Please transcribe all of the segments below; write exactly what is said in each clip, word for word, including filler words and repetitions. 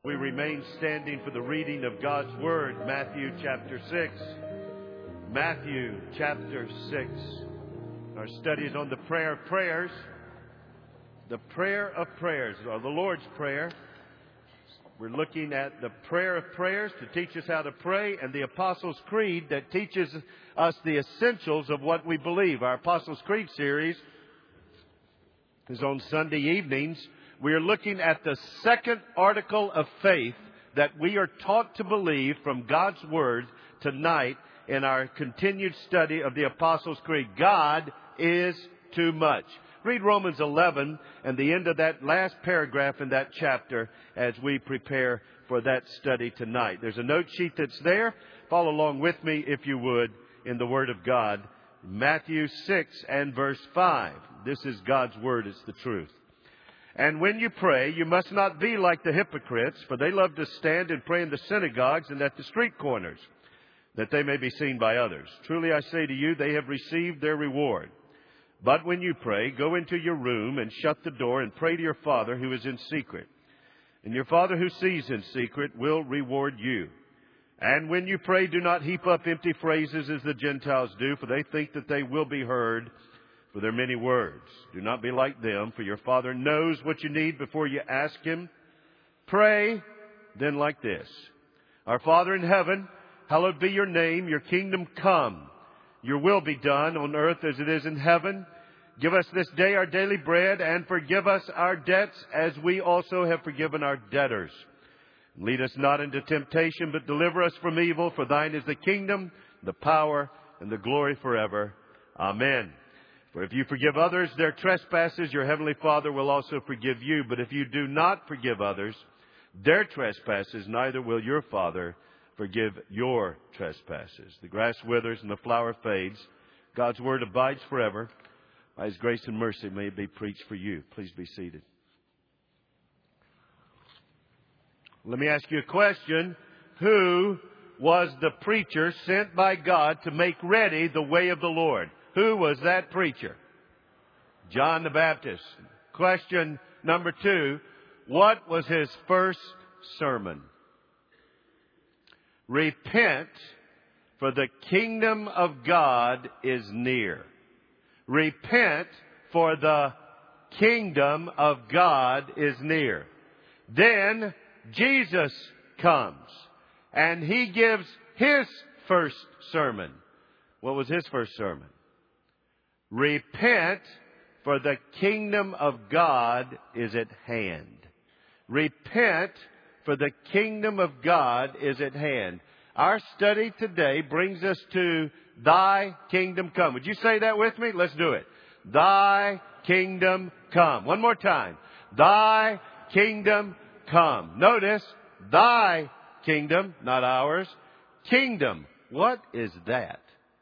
We remain standing for the reading of God's Word, Matthew chapter six. Matthew chapter six. Our study is on the prayer of prayers. The prayer of prayers, or the Lord's Prayer. We're looking at the prayer of prayers to teach us how to pray, and the Apostles' Creed that teaches us the essentials of what we believe. Our Apostles' Creed series is on Sunday evenings. We are looking at the second article of faith that we are taught to believe from God's Word tonight in our continued study of the Apostles' Creed. God is too much. Read Romans eleven and the end of that last paragraph in that chapter as we prepare for that study tonight. There's a note sheet that's there. Follow along with me, if you would, in the Word of God. Matthew six and verse five. This is God's Word. It's the truth. And when you pray, you must not be like the hypocrites, for they love to stand and pray in the synagogues and at the street corners, that they may be seen by others. Truly I say to you, they have received their reward. But when you pray, go into your room and shut the door and pray to your Father who is in secret. And your Father who sees in secret will reward you. And when you pray, do not heap up empty phrases as the Gentiles do, for they think that they will be heard for their many words. Do not be like them, for your Father knows what you need before you ask Him. Pray then like this. Our Father in heaven, hallowed be your name. Your kingdom come. Your will be done on earth as it is in heaven. Give us this day our daily bread, and forgive us our debts as we also have forgiven our debtors. Lead us not into temptation, but deliver us from evil. For thine is the kingdom, the power, and the glory forever. Amen. For if you forgive others their trespasses, your heavenly Father will also forgive you. But if you do not forgive others their trespasses, neither will your Father forgive your trespasses. The grass withers and the flower fades. God's Word abides forever. By His grace and mercy may it be preached for you. Please be seated. Let me ask you a question. Who was the preacher sent by God to make ready the way of the Lord? Who was that preacher? John the Baptist. Question number two. What was his first sermon? Repent, for the kingdom of God is near. Repent, for the kingdom of God is near. Then Jesus comes, and He gives His first sermon. What was His first sermon? Repent, for the kingdom of God is at hand. Repent, for the kingdom of God is at hand. Our study today brings us to Thy kingdom come. Would you say that with me? Let's do it. Thy kingdom come. One more time. Thy kingdom come. Notice, Thy kingdom, not ours. Kingdom. What is that?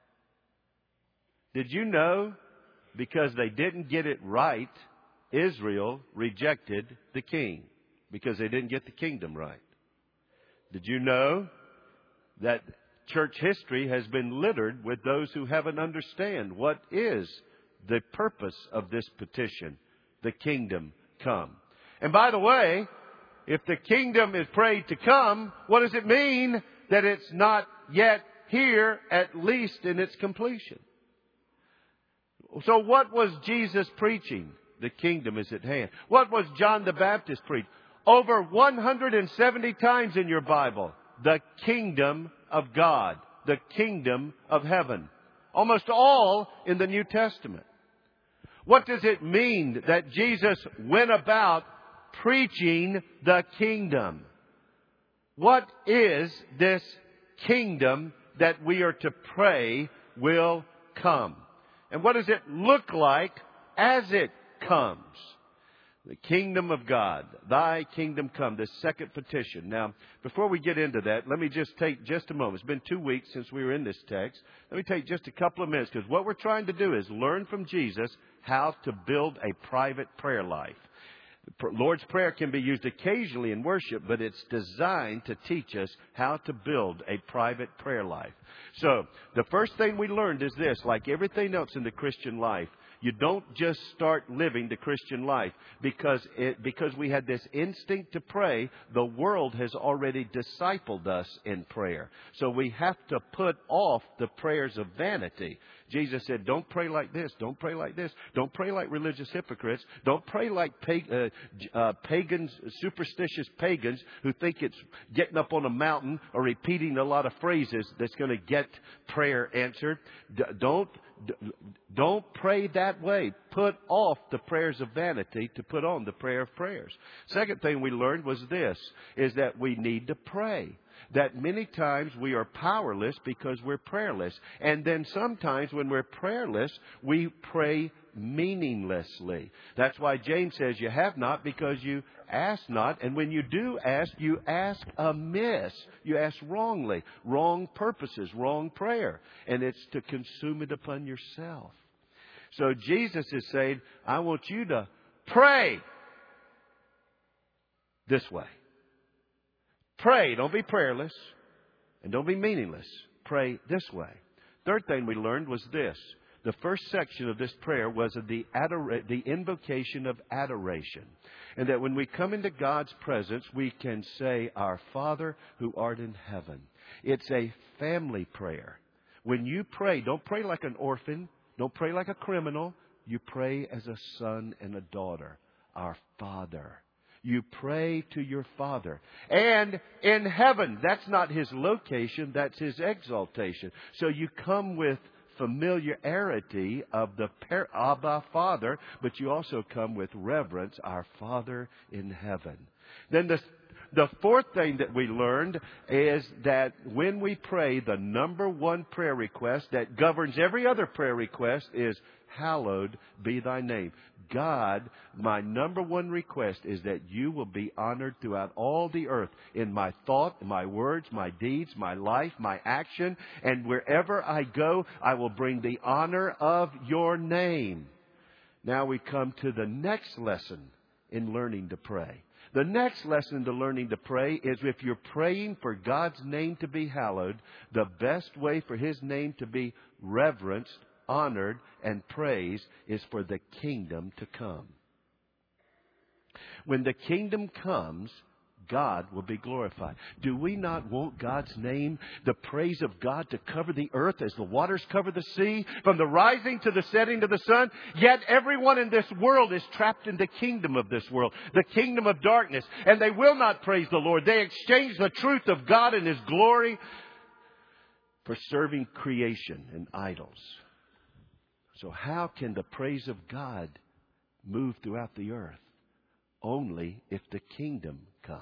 Did you know? Because they didn't get it right, Israel rejected the king. Because they didn't get the kingdom right. Did you know that church history has been littered with those who haven't understand what is the purpose of this petition, the kingdom come. And by the way, if the kingdom is prayed to come, what does it mean that it's not yet here, at least in its completion? So what was Jesus preaching? The kingdom is at hand. What was John the Baptist preaching? Over one hundred seventy times in your Bible, the kingdom of God, the kingdom of heaven. Almost all in the New Testament. What does it mean that Jesus went about preaching the kingdom? What is this kingdom that we are to pray will come? And what does it look like as it comes? The kingdom of God, Thy kingdom come, the second petition. Now, before we get into that, let me just take just a moment. It's been two weeks since we were in this text. Let me take just a couple of minutes, because what we're trying to do is learn from Jesus how to build a private prayer life. The Lord's Prayer can be used occasionally in worship, but it's designed to teach us how to build a private prayer life. So, the first thing we learned is this: like everything else in the Christian life, You don't just start living the Christian life because it, because we had this instinct to pray. The world has already discipled us in prayer. So we have to put off the prayers of vanity. Jesus said, don't pray like this. Don't pray like this. Don't pray like religious hypocrites. Don't pray like pag- uh, uh, pagans, superstitious pagans who think it's getting up on a mountain or repeating a lot of phrases that's going to get prayer answered. D- don't d- don't pray that way. Put off the prayers of vanity to put on the prayer of prayers. Second thing we learned was this, is that we need to pray. That many times we are powerless because we're prayerless. And then sometimes when we're prayerless, we pray meaninglessly. That's why James says you have not because you ask not. And when you do ask, you ask amiss. You ask wrongly. Wrong purposes, wrong prayer. And it's to consume it upon yourself. So Jesus is saying, I want you to pray this way. Pray. Don't be prayerless. And don't be meaningless. Pray this way. Third thing we learned was this. The first section of this prayer was the adora- the invocation of adoration. And that when we come into God's presence, we can say, Our Father who art in heaven. It's a family prayer. When you pray, don't pray like an orphan. Don't pray like a criminal. You pray as a son and a daughter. Our Father. You pray to your Father. And in heaven, that's not His location, that's His exaltation. So you come with familiarity of the Abba Father, but you also come with reverence, our Father in heaven. Then the The fourth thing that we learned is that when we pray, the number one prayer request that governs every other prayer request is, hallowed be thy name. God, my number one request is that you will be honored throughout all the earth in my thought, my words, my deeds, my life, my action. And wherever I go, I will bring the honor of your name. Now we come to the next lesson in learning to pray. The next lesson to learning to pray is if you're praying for God's name to be hallowed, the best way for His name to be reverenced, honored, and praised is for the kingdom to come. When the kingdom comes, God will be glorified. Do we not want God's name, the praise of God, to cover the earth as the waters cover the sea, from the rising to the setting of the sun? Yet everyone in this world is trapped in the kingdom of this world, the kingdom of darkness, and they will not praise the Lord. They exchange the truth of God and His glory for serving creation and idols. So how can the praise of God move throughout the earth? Only if the kingdom comes.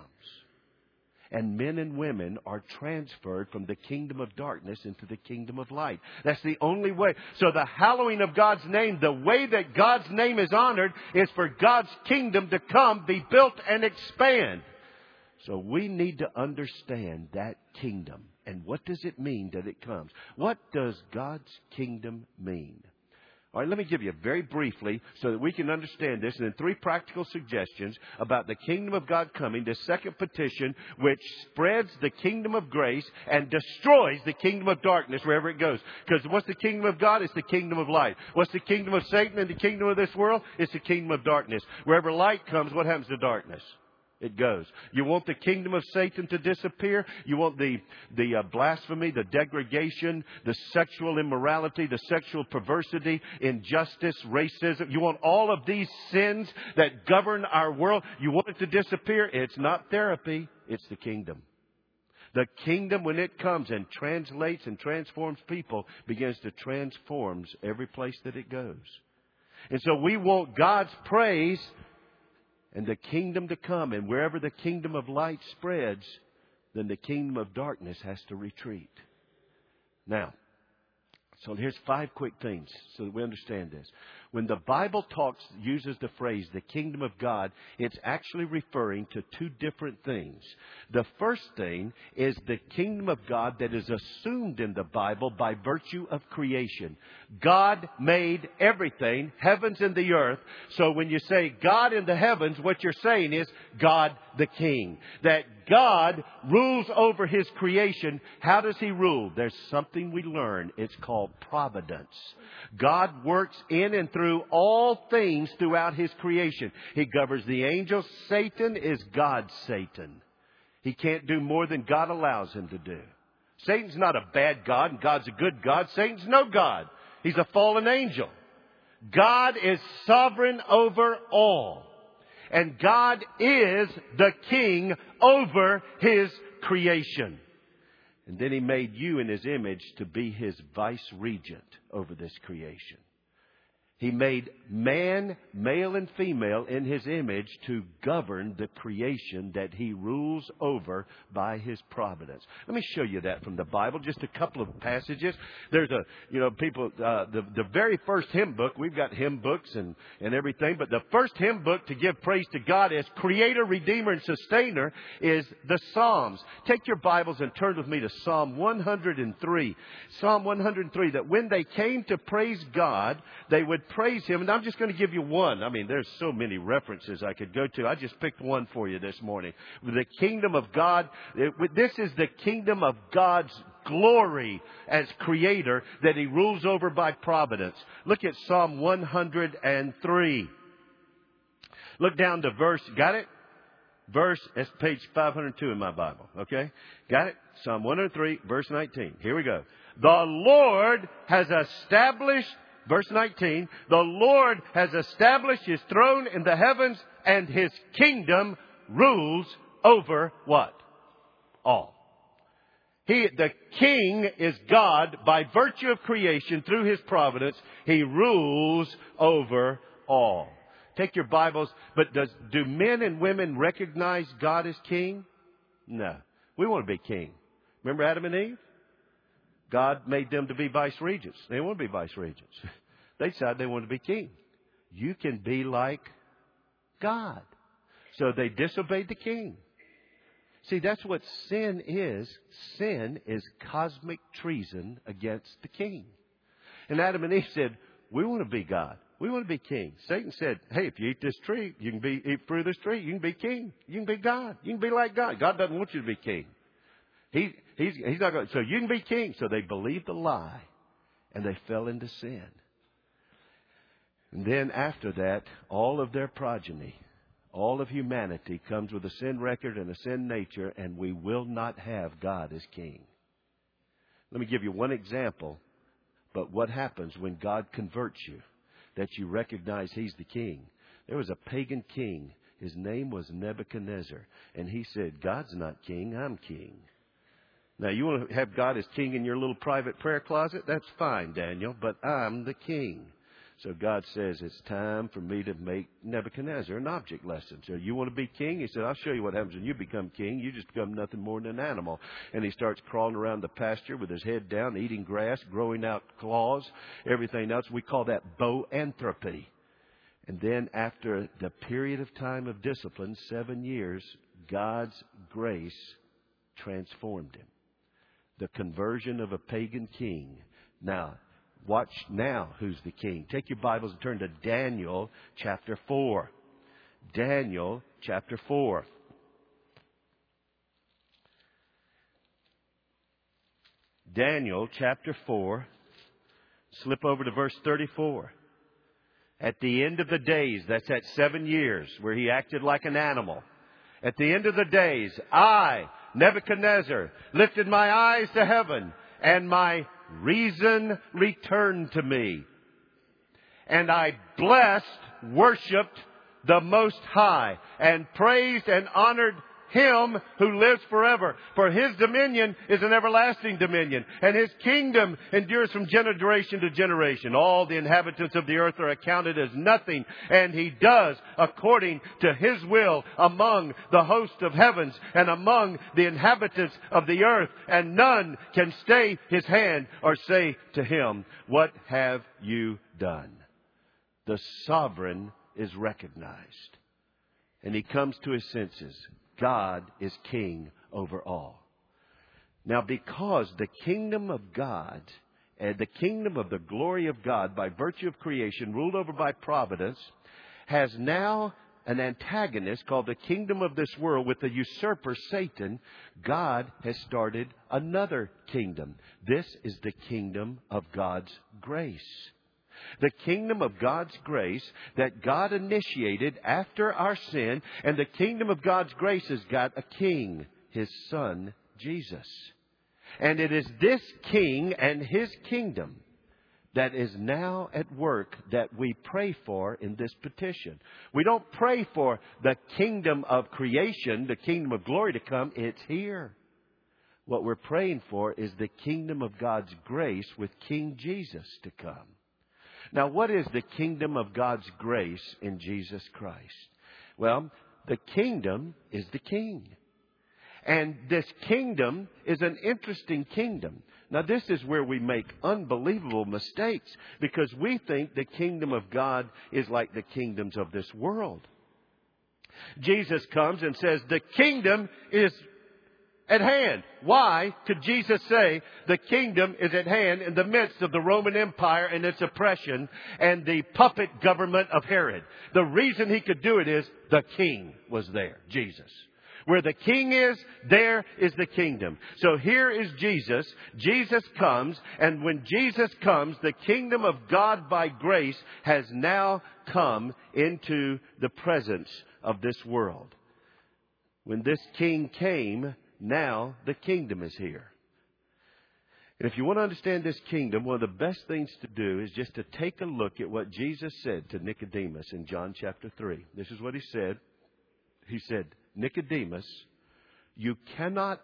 And men and women are transferred from the kingdom of darkness into the kingdom of light. That's the only way. So the hallowing of God's name, the way that God's name is honored, is for God's kingdom to come, be built, and expand. So we need to understand that kingdom. And what does it mean that it comes? What does God's kingdom mean? All right, let me give you very briefly so that we can understand this, and then three practical suggestions about the kingdom of God coming, the second petition, which spreads the kingdom of grace and destroys the kingdom of darkness wherever it goes. Because what's the kingdom of God? It's the kingdom of light. What's the kingdom of Satan and the kingdom of this world? It's the kingdom of darkness. Wherever light comes, what happens to darkness? It goes. You want the kingdom of Satan to disappear? You want the the uh, blasphemy, the degradation, the sexual immorality, the sexual perversity, injustice, racism. You want all of these sins that govern our world. You want it to disappear? It's not therapy. It's the kingdom. The kingdom, when it comes and translates and transforms people, begins to transform every place that it goes. And so we want God's praise and the kingdom to come. And wherever the kingdom of light spreads, then the kingdom of darkness has to retreat. Now, so here's five quick things so that we understand this. When the Bible talks, uses the phrase, the kingdom of God, it's actually referring to two different things. The first thing is the kingdom of God that is assumed in the Bible by virtue of creation. God made everything, heavens and the earth. So when you say God in the heavens, what you're saying is God the King. That God rules over His creation. How does He rule? There's something we learn. It's called providence. God works in and through all things throughout His creation. He governs the angels. Satan is God's Satan. He can't do more than God allows him to do. Satan's not a bad God and God's a good God. Satan's no God. He's a fallen angel. God is sovereign over all. And God is the king over His creation. And then He made you in His image to be His vice regent over this creation. He made man, male and female, in His image to govern the creation that He rules over by His providence. Let me show you that from the Bible. Just a couple of passages. There's a, you know, people, uh, the, the very first hymn book, we've got hymn books and, and everything, but the first hymn book to give praise to God as Creator, Redeemer, and Sustainer is the Psalms. Take your Bibles and turn with me to Psalm one hundred three. Psalm one hundred three, that when they came to praise God, they would praise Him. And I'm just going to give you one. I mean, there's so many references I could go to. I just picked one for you this morning. The kingdom of God. This is the kingdom of God's glory as Creator that He rules over by providence. Look at Psalm one hundred three. Look down to verse. Got it? Verse, that's page five hundred two in my Bible. Okay? Got it? Psalm one hundred three, verse nineteen. Here we go. The Lord has established, verse nineteen, the Lord has established His throne in the heavens, and His kingdom rules over what? All. He, the king is God by virtue of creation through His providence. He rules over all. Take your Bibles, but does, do men and women recognize God as king? No. We want to be king. Remember Adam and Eve? God made them to be vice regents. They want to be vice regents. They decided they want to be king. You can be like God. So they disobeyed the king. See, that's what sin is. Sin is cosmic treason against the king. And Adam and Eve said, we want to be God. We want to be king. Satan said, hey, if you eat this tree, you can be, eat fruit of this tree, you can be king. You can be God. You can be like God. God doesn't want you to be king. He, he's, he's not going to, so you can be king. So they believed the lie and they fell into sin. And then after that, all of their progeny, all of humanity comes with a sin record and a sin nature, and we will not have God as king. Let me give you one example. But what happens when God converts you, that you recognize He's the king? There was a pagan king. His name was Nebuchadnezzar. And he said, God's not king, I'm king. Now, you want to have God as king in your little private prayer closet? That's fine, Daniel, but I'm the king. So God says, it's time for me to make Nebuchadnezzar an object lesson. So you want to be king? He said, I'll show you what happens when you become king. You just become nothing more than an animal. And he starts crawling around the pasture with his head down, eating grass, growing out claws, everything else. We call that boanthropy. And then after the period of time of discipline, seven years, God's grace transformed him. The conversion of a pagan king. Now, watch now who's the king. Take your Bibles and turn to Daniel chapter four. Daniel chapter four. Daniel chapter four. Slip over to verse thirty-four. At the end of the days, that's at seven years where he acted like an animal. At the end of the days, I, Nebuchadnezzar, lifted my eyes to heaven, and my reason returned to me. And I blessed, worshipped the Most High, and praised and honored Him who lives forever. For His dominion is an everlasting dominion, and His kingdom endures from generation to generation. All the inhabitants of the earth are accounted as nothing, and He does according to His will among the host of heavens and among the inhabitants of the earth. And none can stay His hand or say to Him, what have you done? The sovereign is recognized, and he comes to his senses. God is king over all. Now, because the kingdom of God and the kingdom of the glory of God by virtue of creation, ruled over by providence, has now an antagonist called the kingdom of this world with the usurper Satan, God has started another kingdom. This is the kingdom of God's grace. The kingdom of God's grace that God initiated after our sin. And the kingdom of God's grace has got a king, His Son, Jesus. And it is this king and His kingdom that is now at work that we pray for in this petition. We don't pray for the kingdom of creation, the kingdom of glory to come. It's here. What we're praying for is the kingdom of God's grace with King Jesus to come. Now, what is the kingdom of God's grace in Jesus Christ? Well, the kingdom is the king. And this kingdom is an interesting kingdom. Now, this is where we make unbelievable mistakes because we think the kingdom of God is like the kingdoms of this world. Jesus comes and says the kingdom is at hand. Why could Jesus say the kingdom is at hand in the midst of the Roman Empire and its oppression and the puppet government of Herod? The reason He could do it is the king was there, Jesus. Where the king is, there is the kingdom. So here is Jesus. Jesus comes, and when Jesus comes, the kingdom of God by grace has now come into the presence of this world. When this king came, now the kingdom is here. And if you want to understand this kingdom, one of the best things to do is just to take a look at what Jesus said to Nicodemus in John chapter three. This is what He said. He said, Nicodemus, you cannot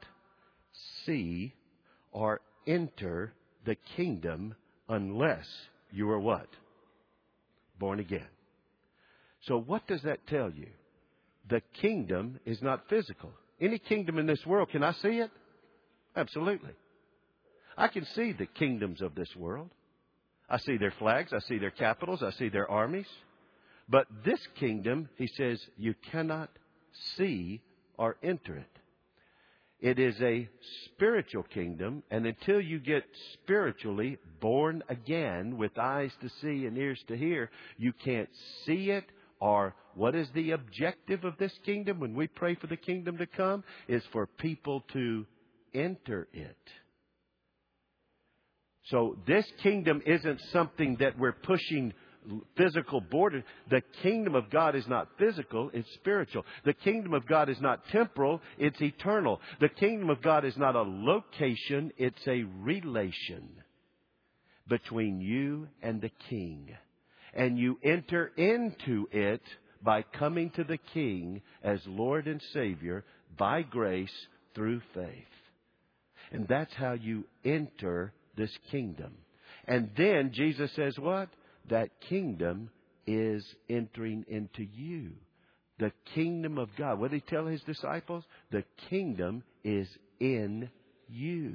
see or enter the kingdom unless you are what? Born again. So what does that tell you? The kingdom is not physical. Any kingdom in this world, can I see it? Absolutely. I can see the kingdoms of this world. I see their flags. I see their capitals. I see their armies. But this kingdom, He says, you cannot see or enter it. It is a spiritual kingdom, and until you get spiritually born again with eyes to see and ears to hear, you can't see it. Or what is the objective of this kingdom when we pray for the kingdom to come? Is for people to enter it. So this kingdom isn't something that we're pushing physical border. The kingdom of God is not physical, it's spiritual. The kingdom of God is not temporal, it's eternal. The kingdom of God is not a location, it's a relation between you and the king. And you enter into it by coming to the King as Lord and Savior by grace through faith. And that's how you enter this kingdom. And then Jesus says what? That kingdom is entering into you. The kingdom of God. What did He tell His disciples? The kingdom is in you.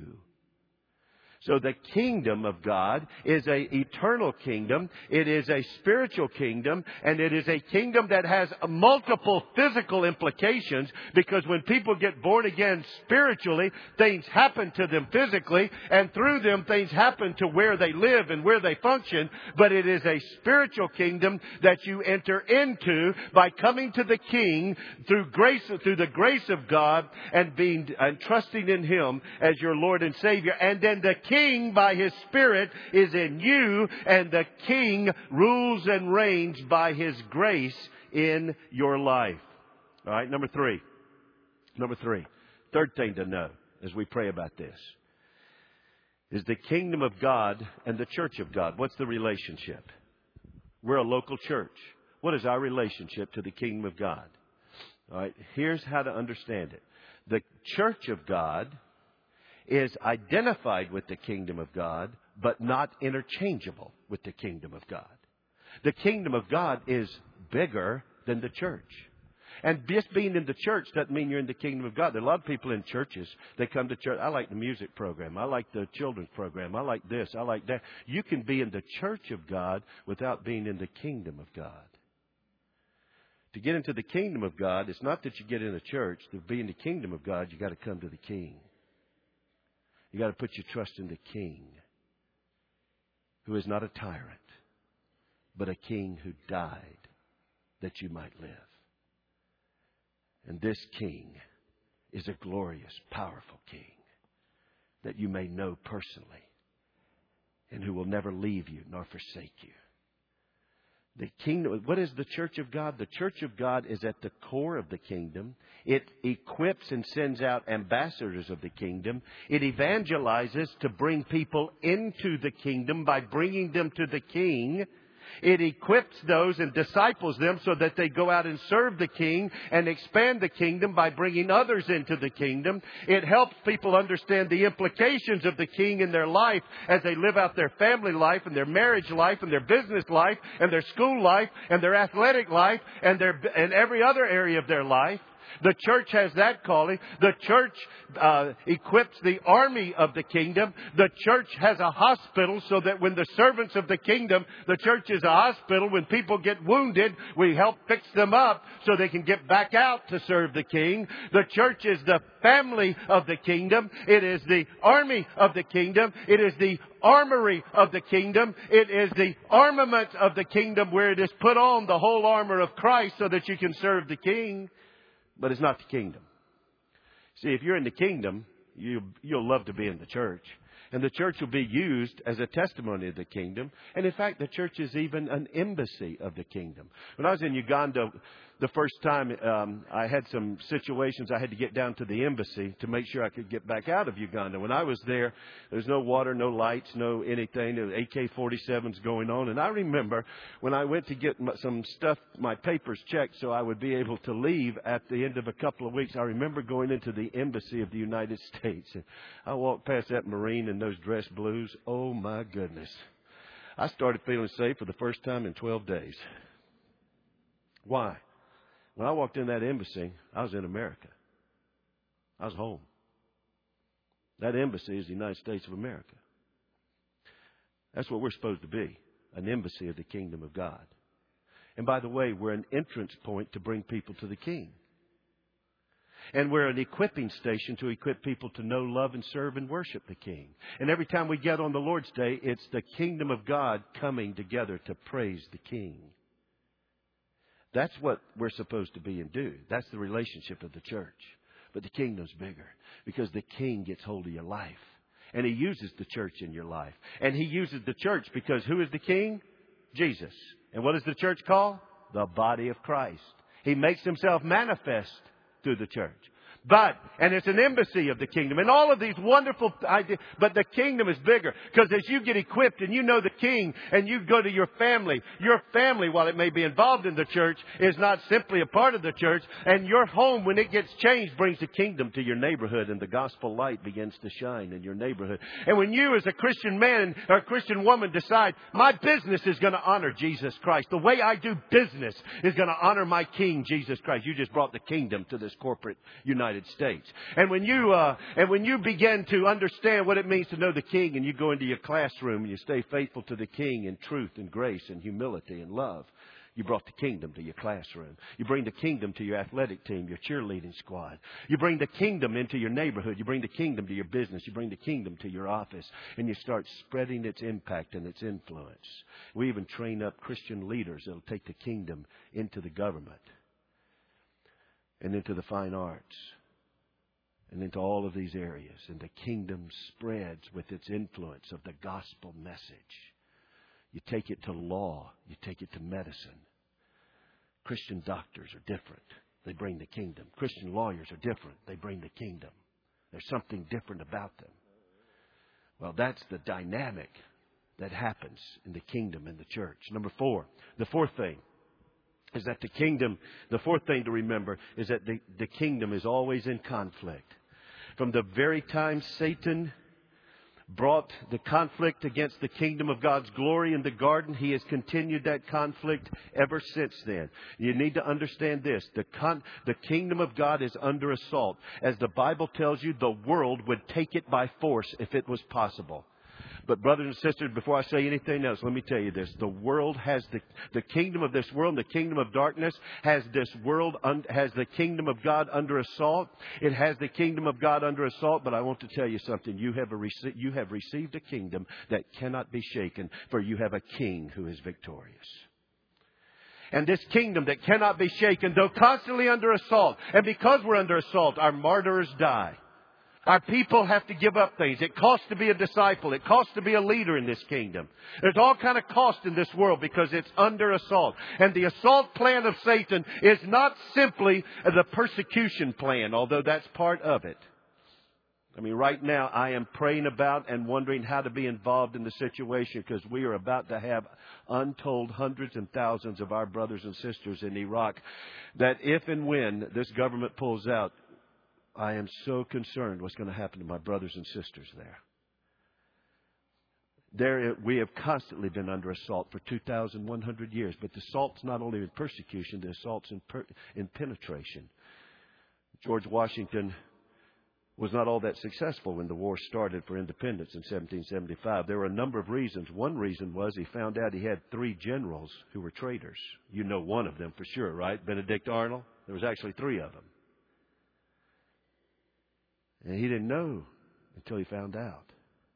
So the kingdom of God is an eternal kingdom. It is a spiritual kingdom. And it is a kingdom that has multiple physical implications. Because when people get born again spiritually, things happen to them physically. And through them, things happen to where they live and where they function. But it is a spiritual kingdom that you enter into by coming to the King through grace, through the grace of God and being and trusting in Him as your Lord and Savior. And then the King by His Spirit is in you, and the King rules and reigns by His grace in your life. All right, number three. Number three. Third thing to know as we pray about this is the kingdom of God and the church of God. What's the relationship? We're a local church. What is our relationship to the kingdom of God? All right, here's how to understand it. The church of God is identified with the kingdom of God, but not interchangeable with the kingdom of God. The kingdom of God is bigger than the church. And just being in the church doesn't mean you're in the kingdom of God. There are a lot of people in churches. They come to church. I like the music program. I like the children's program. I like this. I like that. You can be in the church of God without being in the kingdom of God. To get into the kingdom of God, it's not that you get in a church. To be in the kingdom of God, you got to come to the King. You got to put your trust in the King, who is not a tyrant, but a King who died that you might live. And this King is a glorious, powerful King that you may know personally and who will never leave you nor forsake you. The kingdom, what is the church of God? The church of God is at the core of the kingdom. It equips and sends out ambassadors of the kingdom. It evangelizes to bring people into the kingdom by bringing them to the King. It equips those and disciples them so that they go out and serve the King and expand the kingdom by bringing others into the kingdom. It helps people understand the implications of the King in their life as they live out their family life and their marriage life and their business life and their school life and their athletic life and their and every other area of their life. The church has that calling. The church uh, equips the army of the kingdom. The church has a hospital so that when the servants of the kingdom, the church is a hospital. When people get wounded, we help fix them up so they can get back out to serve the King. The church is the family of the kingdom. It is the army of the kingdom. It is the armory of the kingdom. It is the armament of the kingdom where it is put on the whole armor of Christ so that you can serve the King. But it's not the kingdom. See, if you're in the kingdom, you, you'll love to be in the church. And the church will be used as a testimony of the kingdom. And in fact, the church is even an embassy of the kingdom. When I was in Uganda the first time, um, I had some situations I had to get down to the embassy to make sure I could get back out of Uganda. When I was there, there's no water, no lights, no anything. There was A K forty-sevens going on. And I remember when I went to get some stuff, my papers checked so I would be able to leave at the end of a couple of weeks. I remember going into the embassy of the United States. And I walked past that Marine in those dress blues. Oh, my goodness. I started feeling safe for the first time in twelve days. Why? When I walked in that embassy, I was in America. I was home. That embassy is the United States of America. That's what we're supposed to be, an embassy of the kingdom of God. And by the way, we're an entrance point to bring people to the King. And we're an equipping station to equip people to know, love, and serve and worship the King. And every time we get on the Lord's Day, it's the kingdom of God coming together to praise the King. That's what we're supposed to be and do. That's the relationship of the church. But the kingdom's bigger because the King gets hold of your life. And He uses the church in your life. And He uses the church because who is the King? Jesus. And what is the church called? The body of Christ. He makes Himself manifest through the church. But, and it's an embassy of the kingdom. And all of these wonderful ideas. But the kingdom is bigger. Because as you get equipped and you know the King and you go to your family, your family, while it may be involved in the church, is not simply a part of the church. And your home, when it gets changed, brings the kingdom to your neighborhood. And the gospel light begins to shine in your neighborhood. And when you as a Christian man or a Christian woman decide, my business is going to honor Jesus Christ. The way I do business is going to honor my King, Jesus Christ. You just brought the kingdom to this corporate United States. And when you uh, and when you begin to understand what it means to know the King, and you go into your classroom and you stay faithful to the King in truth and grace and humility and love, you brought the kingdom to your classroom. You bring the kingdom to your athletic team, your cheerleading squad. You bring the kingdom into your neighborhood. You bring the kingdom to your business. You bring the kingdom to your office. And you start spreading its impact and its influence. We even train up Christian leaders that will take the kingdom into the government and into the fine arts. And into all of these areas. And the kingdom spreads with its influence of the gospel message. You take it to law. You take it to medicine. Christian doctors are different. They bring the kingdom. Christian lawyers are different. They bring the kingdom. There's something different about them. Well, that's the dynamic that happens in the kingdom and the church. Number four, the fourth thing is that the kingdom, the fourth thing to remember is that the, the kingdom is always in conflict. From the very time Satan brought the conflict against the kingdom of God's glory in the garden, he has continued that conflict ever since then. You need to understand this. The, con- the kingdom of God is under assault. As the Bible tells you, the world would take it by force if it was possible. But brothers and sisters, before I say anything else, let me tell you this. The world has the, the kingdom of this world, the kingdom of darkness has this world, un, has the kingdom of God under assault. It has the kingdom of God under assault. But I want to tell you something. You have, a rece- you have received a kingdom that cannot be shaken, for you have a King who is victorious. And this kingdom that cannot be shaken, though constantly under assault. And because we're under assault, our martyrs die. Our people have to give up things. It costs to be a disciple. It costs to be a leader in this kingdom. There's all kind of cost in this world because it's under assault. And the assault plan of Satan is not simply the persecution plan, although that's part of it. I mean, right now I am praying about and wondering how to be involved in the situation because we are about to have untold hundreds and thousands of our brothers and sisters in Iraq that if and when this government pulls out, I am so concerned what's going to happen to my brothers and sisters there. There, we have constantly been under assault for two thousand one hundred years. But the assault's not only in persecution, the assault's in, per, in penetration. George Washington was not all that successful when the war started for independence in seventeen seventy-five. There were a number of reasons. One reason was he found out he had three generals who were traitors. You know one of them for sure, right? Benedict Arnold. There was actually three of them. And he didn't know until he found out.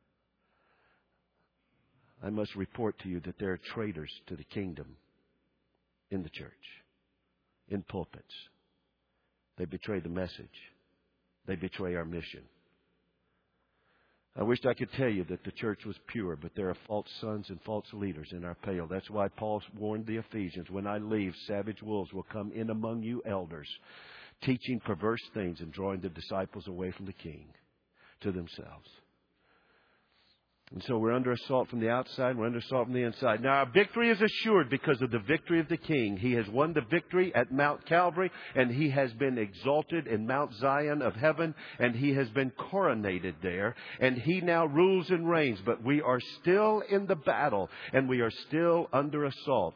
I must report to you that there are traitors to the kingdom in the church, in pulpits. They betray the message. They betray our mission. I wished I could tell you that the church was pure, but there are false sons and false leaders in our pale. That's why Paul warned the Ephesians, when I leave, savage wolves will come in among you elders, teaching perverse things and drawing the disciples away from the King to themselves. And so we're under assault from the outside, we're under assault from the inside. Now our victory is assured because of the victory of the King. He has won the victory at Mount Calvary, and He has been exalted in Mount Zion of heaven, and He has been coronated there, and He now rules and reigns. But we are still in the battle, and we are still under assault.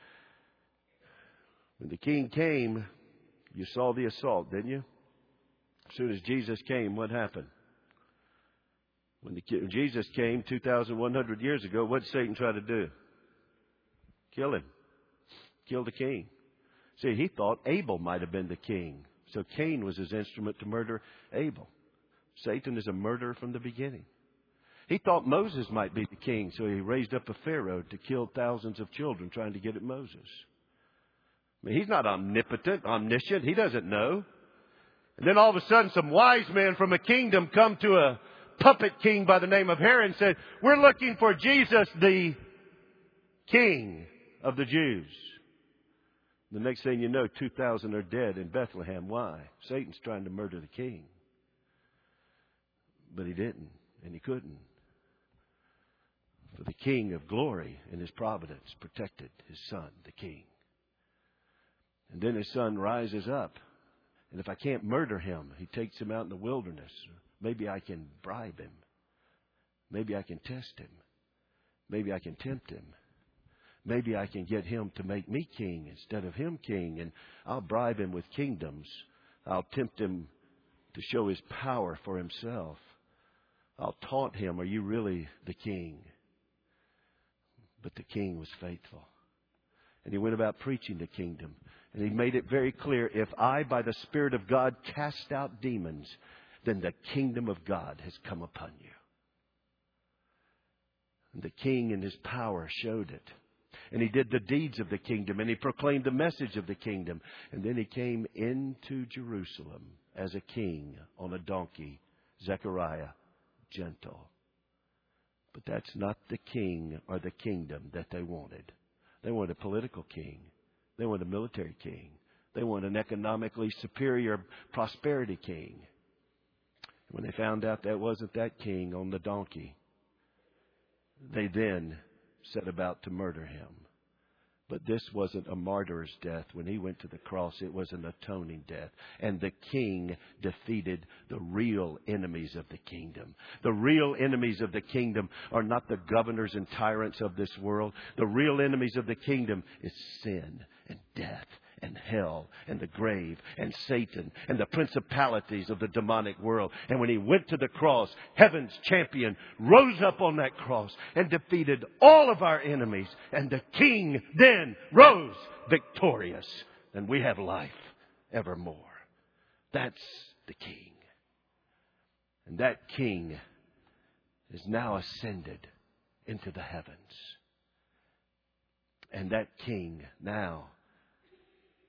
When the King came, you saw the assault, didn't you? As soon as Jesus came, what happened? When, the, when Jesus came two thousand one hundred years ago, what did Satan try to do? Kill him. Kill the king. See, he thought Abel might have been the king. So Cain was his instrument to murder Abel. Satan is a murderer from the beginning. He thought Moses might be the king, so he raised up a Pharaoh to kill thousands of children trying to get at Moses. I mean, he's not omnipotent, omniscient. He doesn't know. And then all of a sudden, some wise men from a kingdom come to a puppet king by the name of Herod and said, we're looking for Jesus, the King of the Jews. The next thing you know, two thousand are dead in Bethlehem. Why? Satan's trying to murder the king. But he didn't, and he couldn't. For the King of glory in His providence protected His Son, the King. And then His Son rises up. And if I can't murder Him, He takes Him out in the wilderness. Maybe I can bribe Him. Maybe I can test Him. Maybe I can tempt Him. Maybe I can get Him to make me king instead of Him king. And I'll bribe Him with kingdoms. I'll tempt Him to show His power for Himself. I'll taunt Him, are you really the king? But the king was faithful. And he went about preaching the kingdom. And he made it very clear, if I, by the Spirit of God, cast out demons, then the kingdom of God has come upon you. And the king in his power showed it. And he did the deeds of the kingdom, and he proclaimed the message of the kingdom. And then he came into Jerusalem as a king on a donkey, Zechariah, gentle. But that's not the king or the kingdom that they wanted. They wanted a political king. They wanted a military king. They wanted an economically superior prosperity king. When they found out that wasn't that king on the donkey, they then set about to murder him. But this wasn't a martyr's death. When he went to the cross, it was an atoning death. And the king defeated the real enemies of the kingdom. The real enemies of the kingdom are not the governors and tyrants of this world. The real enemies of the kingdom is sin and death and hell and the grave and Satan and the principalities of the demonic world. And when he went to the cross, heaven's champion rose up on that cross and defeated all of our enemies. And the king then rose victorious. And we have life evermore. That's the king. And that king is now ascended into the heavens. And that king now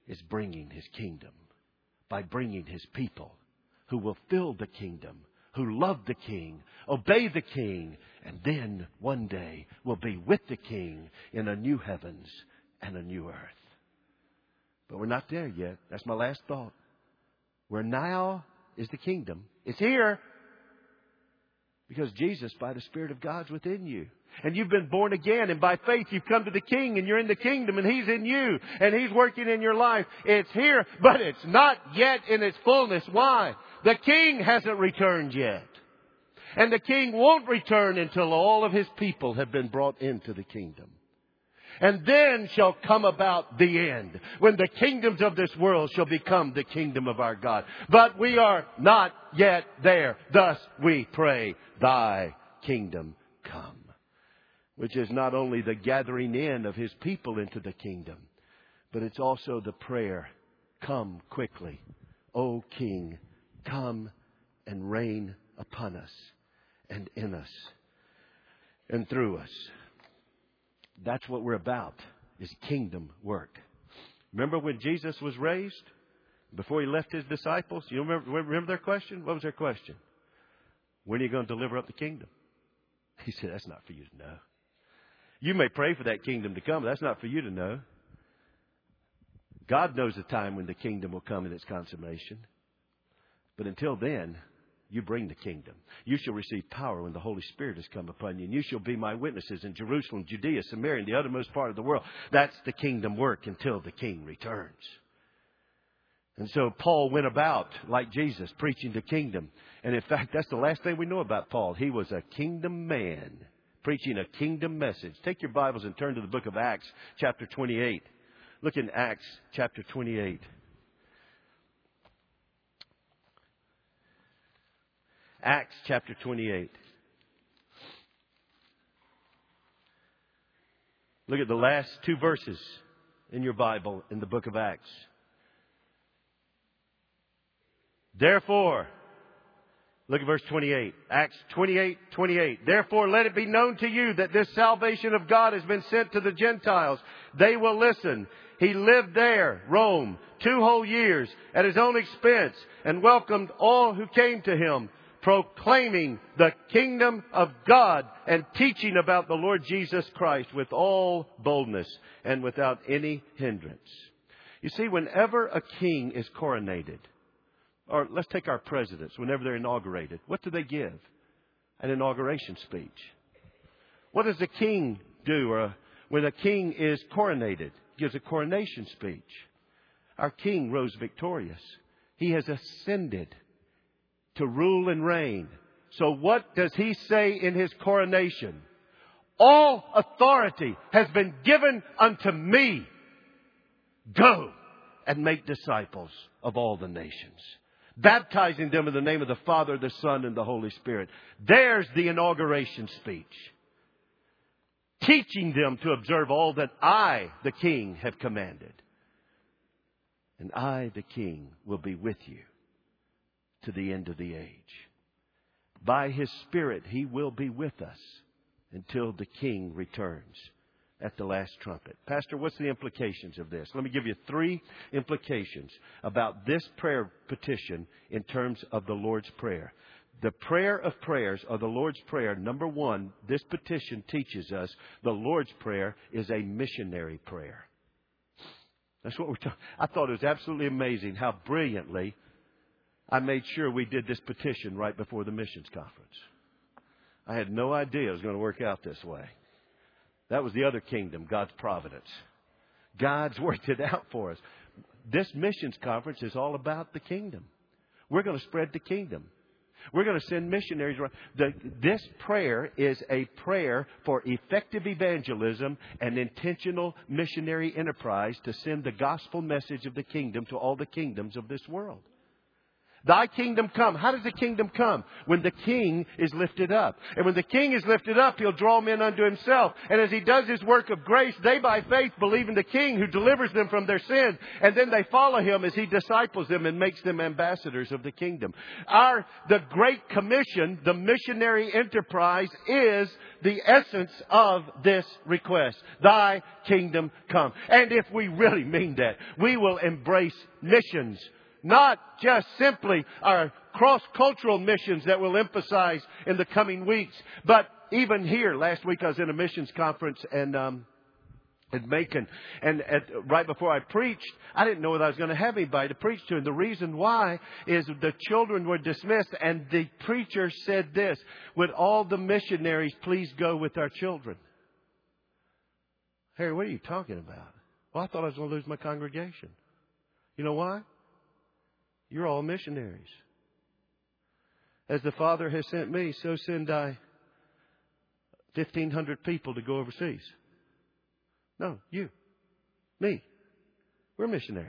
is bringing His kingdom by bringing His people who will fill the kingdom, who love the King, obey the King, and then one day will be with the King in a new heavens and a new earth. But we're not there yet. That's my last thought. Where now is the kingdom. It's here. Because Jesus, by the Spirit of God, is within you. And you've been born again. And by faith, you've come to the King. And you're in the kingdom. And He's in you. And He's working in your life. It's here. But it's not yet in its fullness. Why? The King hasn't returned yet. And the King won't return until all of His people have been brought into the kingdom. And then shall come about the end, when the kingdoms of this world shall become the kingdom of our God. But we are not yet there. Thus we pray, Thy kingdom come. Which is not only the gathering in of His people into the kingdom, but it's also the prayer, come quickly, O King, come and reign upon us and in us and through us. That's what we're about, is kingdom work. Remember when Jesus was raised? Before He left His disciples? You remember, remember their question? What was their question? When are you going to deliver up the kingdom? He said, that's not for you to know. You may pray for that kingdom to come, but that's not for you to know. God knows the time when the kingdom will come in its consummation. But until then, you bring the kingdom. You shall receive power when the Holy Spirit has come upon you. And you shall be my witnesses in Jerusalem, Judea, Samaria, and the uttermost part of the world. That's the kingdom work until the King returns. And so Paul went about, like Jesus, preaching the kingdom. And in fact, that's the last thing we know about Paul. He was a kingdom man, preaching a kingdom message. Take your Bibles and turn to the book of Acts, chapter twenty-eight. Look in Acts, chapter twenty-eight. Acts chapter twenty-eight. Look at the last two verses in your Bible in the book of Acts. Therefore, look at verse twenty-eight. Acts twenty-eight, twenty-eight. Therefore, let it be known to you that this salvation of God has been sent to the Gentiles. They will listen. He lived there, Rome, two whole years at His own expense and welcomed all who came to Him, proclaiming the kingdom of God and teaching about the Lord Jesus Christ with all boldness and without any hindrance. You see, whenever a king is coronated, or let's take our presidents, whenever they're inaugurated, what do they give? An inauguration speech. What does the king do or when a king is coronated? He gives a coronation speech. Our king rose victorious. He has ascended to rule and reign. So what does He say in His coronation? All authority has been given unto me. Go and make disciples of all the nations, baptizing them in the name of the Father, the Son, and the Holy Spirit. There's the inauguration speech. Teaching them to observe all that I, the King, have commanded. And I, the King, will be with you to the end of the age. By His Spirit, He will be with us until the King returns at the last trumpet. Pastor, what's the implications of this? Let me give you three implications about this prayer petition in terms of the Lord's Prayer. The prayer of prayers, or the Lord's Prayer, number one, this petition teaches us the Lord's Prayer is a missionary prayer. That's what we're talking. I thought it was absolutely amazing how brilliantly I made sure we did this petition right before the missions conference. I had no idea it was going to work out this way. That was the other kingdom, God's providence. God's worked it out for us. This missions conference is all about the kingdom. We're going to spread the kingdom. We're going to send missionaries around. The, this prayer is a prayer for effective evangelism and intentional missionary enterprise to send the gospel message of the kingdom to all the kingdoms of this world. Thy kingdom come. How does the kingdom come? When the king is lifted up. And when the king is lifted up, he'll draw men unto himself. And as he does his work of grace, they by faith believe in the king who delivers them from their sins. And then they follow him as he disciples them and makes them ambassadors of the kingdom. Our, the Great Commission, the missionary enterprise, is the essence of this request. Thy kingdom come. And if we really mean that, we will embrace missions. Not just simply our cross-cultural missions that we'll emphasize in the coming weeks, but even here. Last week I was in a missions conference and um, in Macon, and at, right before I preached, I didn't know whether I was going to have anybody to preach to. And the reason why is the children were dismissed, and the preacher said this: "Would all the missionaries please go with our children?" Harry, what are you talking about? Well, I thought I was going to lose my congregation. You know why? You're all missionaries. As the Father has sent me, so send I fifteen hundred people to go overseas. No, you, me. We're missionaries.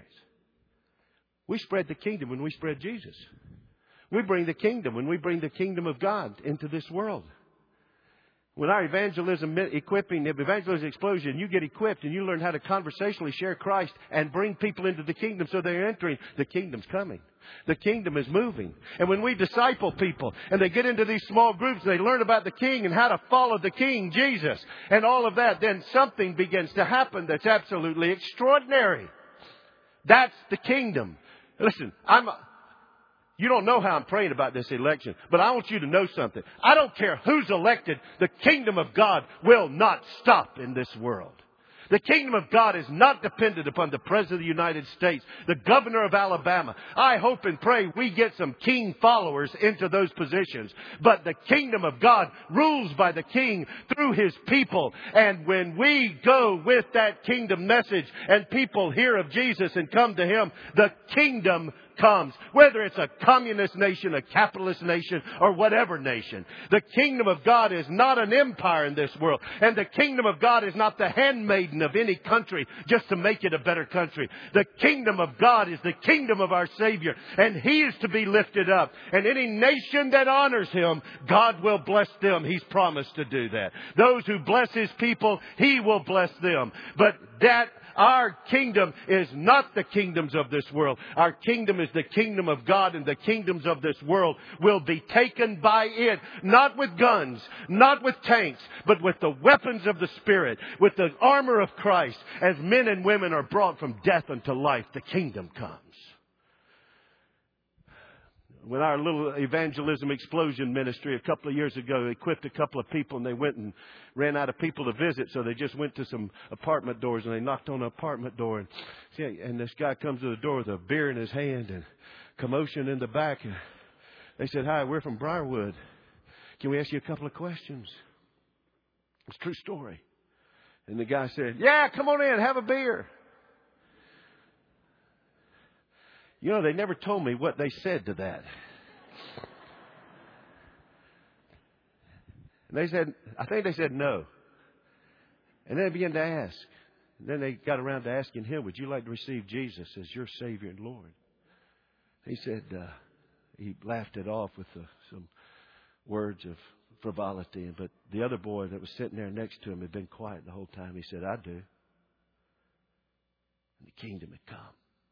We spread the kingdom when we spread Jesus. We bring the kingdom when we bring the kingdom of God into this world. When our evangelism equipping, evangelism explosion, you get equipped and you learn how to conversationally share Christ and bring people into the kingdom so they're entering. The kingdom's coming. The kingdom is moving. And when we disciple people and they get into these small groups, they learn about the King and how to follow the King, Jesus, and all of that, then something begins to happen that's absolutely extraordinary. That's the kingdom. Listen, I'm... You don't know how I'm praying about this election, but I want you to know something. I don't care who's elected. The kingdom of God will not stop in this world. The kingdom of God is not dependent upon the President of the United States, the governor of Alabama. I hope and pray we get some king followers into those positions. But the kingdom of God rules by the king through his people. And when we go with that kingdom message and people hear of Jesus and come to him, the kingdom comes. Whether it's a communist nation, a capitalist nation, or whatever nation. The kingdom of God is not an empire in this world. And the kingdom of God is not the handmaiden of any country just to make it a better country. The kingdom of God is the kingdom of our Savior. And he is to be lifted up. And any nation that honors him, God will bless them. He's promised to do that. Those who bless his people, he will bless them. But that our kingdom is not the kingdoms of this world. Our kingdom is the kingdom of God, and the kingdoms of this world will be taken by it. Not with guns, not with tanks, but with the weapons of the Spirit, with the armor of Christ. As men and women are brought from death unto life, the kingdom comes. When our little evangelism explosion ministry a couple of years ago equipped a couple of people, and they went and ran out of people to visit, so they just went to some apartment doors and they knocked on an apartment door, and and this guy comes to the door with a beer in his hand and commotion in the back, and they said, "Hi, we're from Briarwood. Can we ask you a couple of questions?" It's a true story. And the guy said, "Yeah, come on in, have a beer." You know, they never told me what they said to that. And they said, I think they said no. And then they began to ask. And then they got around to asking him, "Would you like to receive Jesus as your Savior and Lord?" He said, uh, he laughed it off with uh, some words of frivolity. But the other boy that was sitting there next to him had been quiet the whole time. He said, "I do." And the kingdom had come.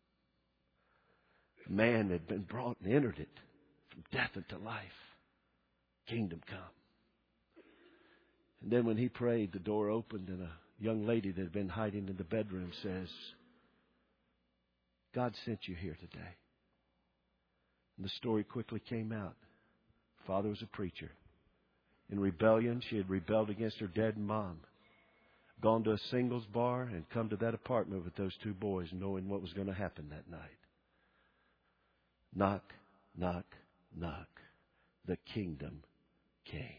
Man had been brought and entered it from death into life. Kingdom come. And then when he prayed, the door opened and a young lady that had been hiding in the bedroom says, "God sent you here today." And the story quickly came out. Father was a preacher. In rebellion, she had rebelled against her dead mom. Gone to a singles bar and come to that apartment with those two boys, knowing what was going to happen that night. Knock, knock, knock. The kingdom came.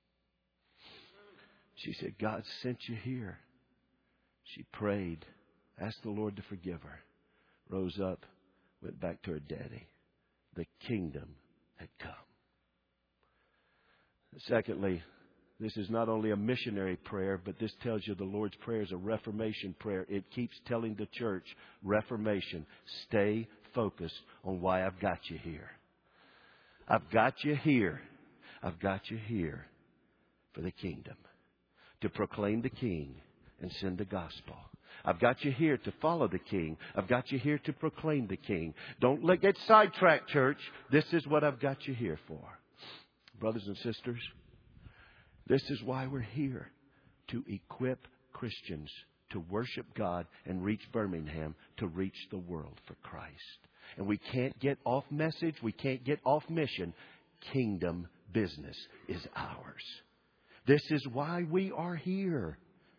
She said, "God sent you here." She prayed, asked the Lord to forgive her, rose up, went back to her daddy. The kingdom had come. Secondly, this is not only a missionary prayer, but this tells you the Lord's Prayer is a reformation prayer. It keeps telling the church, reformation, stay focused on why I've got you here. I've got you here. I've got you here for the kingdom. To proclaim the King and send the gospel. I've got you here to follow the King. I've got you here to proclaim the King. Don't let get sidetracked, church. This is what I've got you here for. Brothers and sisters, this is why we're here. To equip Christians to worship God and reach Birmingham, to reach the world for Christ. And we can't get off message. We can't get off mission. Kingdom business is ours. This is why we are here.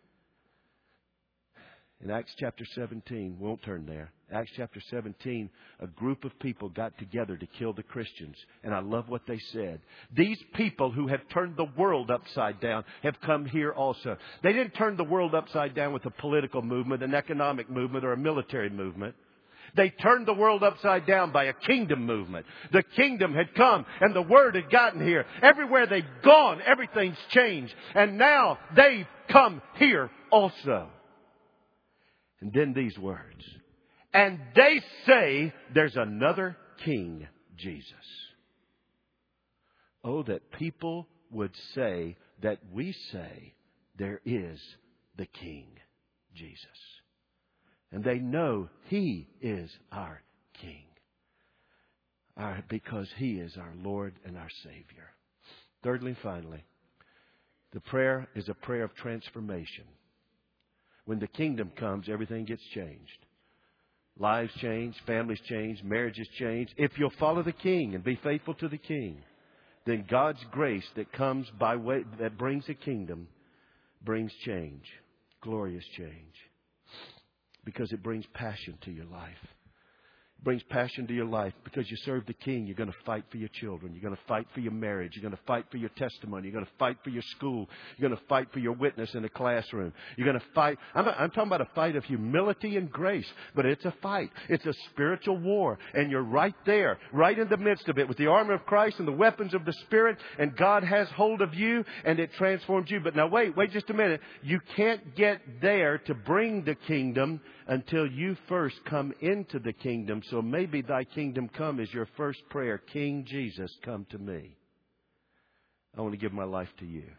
In Acts chapter seventeen, we won't turn there. Acts chapter seventeen, a group of people got together to kill the Christians. And I love what they said. These people who have turned the world upside down have come here also. They didn't turn the world upside down with a political movement, an economic movement, or a military movement. They turned the world upside down by a kingdom movement. The kingdom had come and the word had gotten here. Everywhere they've gone, everything's changed. And now they've come here also. And then these words. And they say there's another King, Jesus. Oh, that people would say that we say there is the King, Jesus. And they know He is our King. Our, because He is our Lord and our Savior. Thirdly and finally, the prayer is a prayer of transformation. When the kingdom comes, everything gets changed. Lives change, families change, marriages change. If you'll follow the King and be faithful to the King, then God's grace that comes by way, that brings the kingdom, brings change. Glorious change. Because it brings passion to your life. It brings passion to your life because you serve the King. You're going to fight for your children. You're going to fight for your marriage. You're going to fight for your testimony. You're going to fight for your school. You're going to fight for your witness in the classroom. You're going to fight. I'm, I'm talking about a fight of humility and grace, but it's a fight. It's a spiritual war. And you're right there, right in the midst of it with the armor of Christ and the weapons of the Spirit. And God has hold of you and it transforms you. But now wait, wait just a minute. You can't get there to bring the kingdom until you first come into the kingdom. So maybe thy kingdom come is your first prayer. King Jesus, come to me. I want to give my life to you.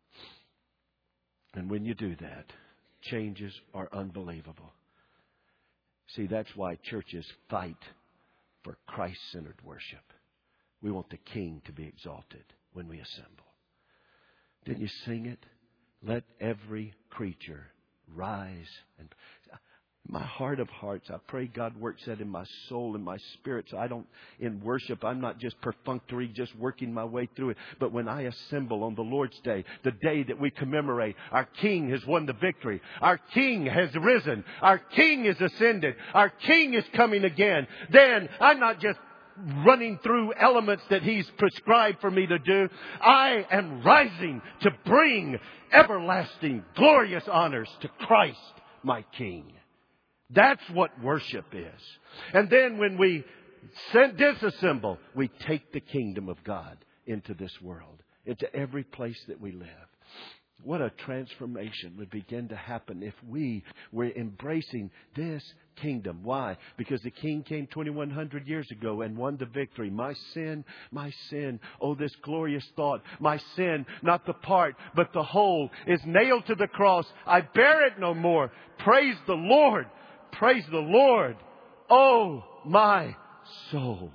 And when you do that, changes are unbelievable. See, that's why churches fight for Christ-centered worship. We want the King to be exalted when we assemble. Didn't you sing it? Let every creature rise and... My heart of hearts, I pray God works that in my soul and my spirit. So I don't, in worship, I'm not just perfunctory, just working my way through it. But when I assemble on the Lord's Day, the day that we commemorate, our King has won the victory. Our King has risen. Our King is ascended. Our King is coming again. Then I'm not just running through elements that He's prescribed for me to do. I am rising to bring everlasting, glorious honors to Christ, my King. That's what worship is. And then when we disassemble, we take the kingdom of God into this world, into every place that we live. What a transformation would begin to happen if we were embracing this kingdom. Why? Because the King came twenty-one hundred years ago and won the victory. My sin, my sin. Oh, this glorious thought. My sin, not the part, but the whole, is nailed to the cross. I bear it no more. Praise the Lord. Praise the Lord. Oh, my soul.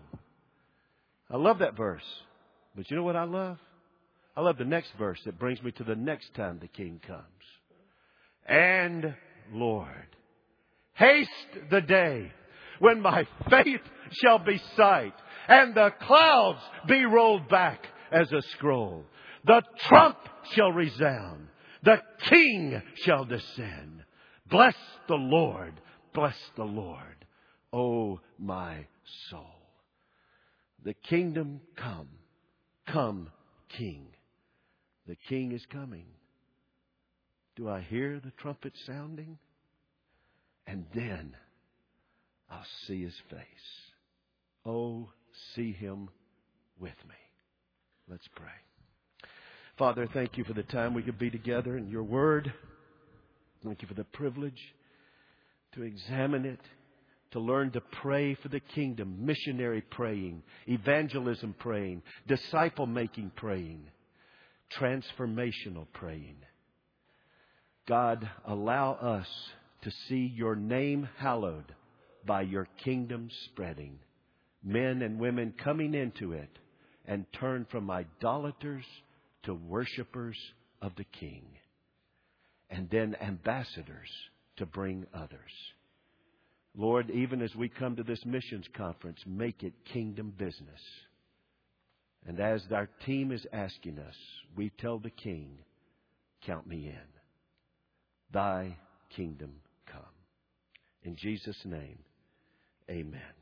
I love that verse. But you know what I love? I love the next verse that brings me to the next time the King comes. And Lord, haste the day when my faith shall be sight and the clouds be rolled back as a scroll. The trump shall resound. The King shall descend. Bless the Lord. Bless the Lord, oh my soul. The kingdom come. Come, King. The King is coming. Do I hear the trumpet sounding? And then I'll see His face. Oh, see Him with me. Let's pray. Father, thank You for the time we could be together in Your Word. Thank You for the privilege to examine it, to learn to pray for the kingdom, missionary praying, evangelism praying, disciple-making praying, transformational praying. God, allow us to see your name hallowed by your kingdom spreading. Men and women coming into it and turn from idolaters to worshipers of the King. And then ambassadors to bring others. Lord, even as we come to this missions conference, make it kingdom business. And as our team is asking us, we tell the King, count me in. Thy kingdom come. In Jesus' name, amen.